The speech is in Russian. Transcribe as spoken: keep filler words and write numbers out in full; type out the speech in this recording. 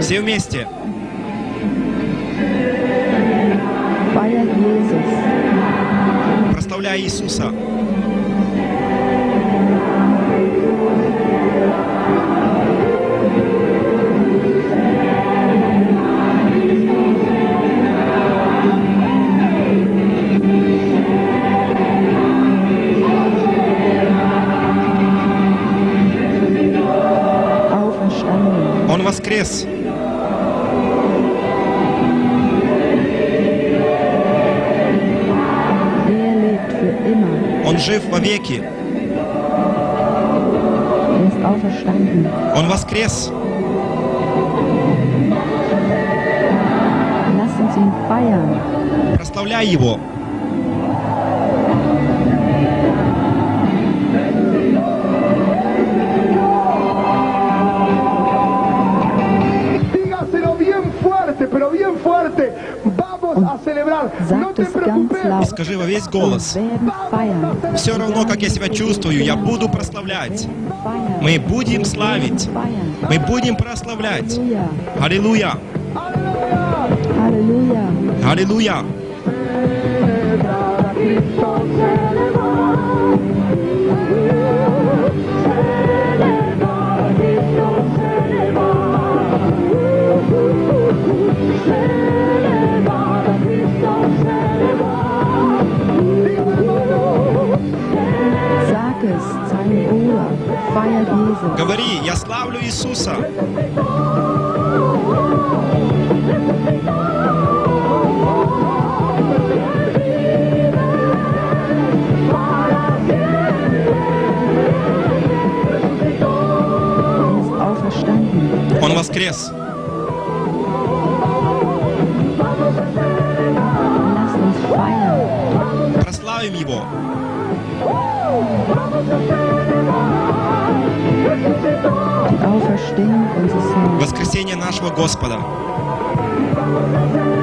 Все вместе. Прославляй Иисуса. Он воскрес. Он жив вовеки. Он воскрес. Прославляй Его. И скажи во весь голос. Все равно, как я себя чувствую, я буду прославлять. Мы будем славить. Мы будем прославлять. Аллилуйя. Аллилуйя. Говори, я славлю Иисуса. Он воскрес. Прославим Его. Воскресение нашего Господа.